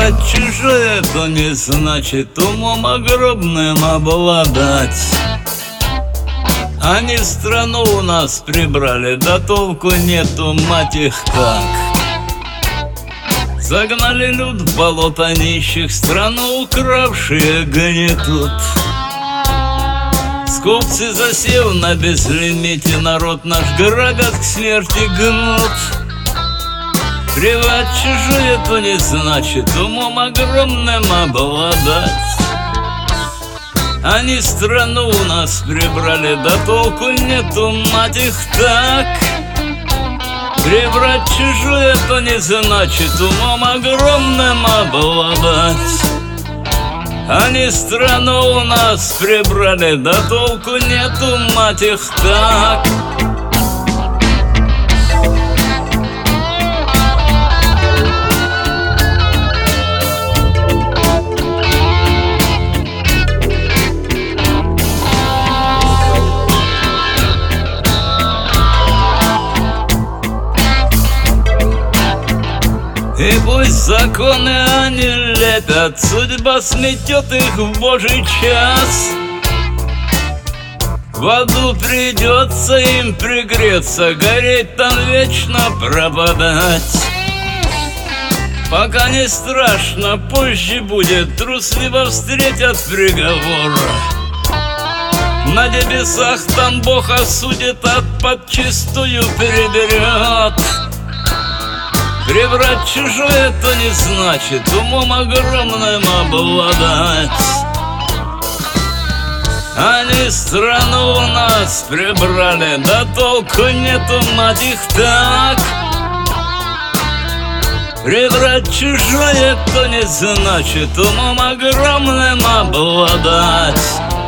Прибрать чужое, то не значит умом огромным обладать. Они страну у нас прибрали, да толку нету, мать их как. Загнали люд в болото нищих, страну укравшие гнетут. Скупцы, засев на безлимите, народ наш грабят, к смерти гнут. Плевать чужое, то не значит умом огромным обладать. Они страну у нас прибрали, да толку нету, мать их так. Прибрать чужое, то не значит умом огромным обладать. Они страну у нас прибрали, да толку нету, мать их так. И пусть законы они лепят, судьба сметет их в Божий час. В аду придется им пригреться, гореть там вечно, пропадать. Пока не страшно, позже будет, трусливо встретят приговор. На небесах там Бог осудит, а подчистую переберет. Прибрать чужое, то не значит умом огромным обладать. Они страну у нас прибрали, да толку нету, мать их так. Прибрать чужое, то не значит умом огромным обладать.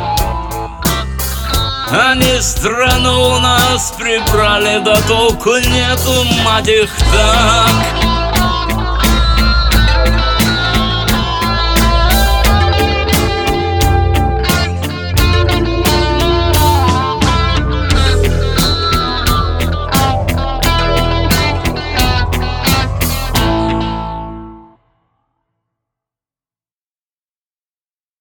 Они страну у нас прибрали, да толку нету, мать их так.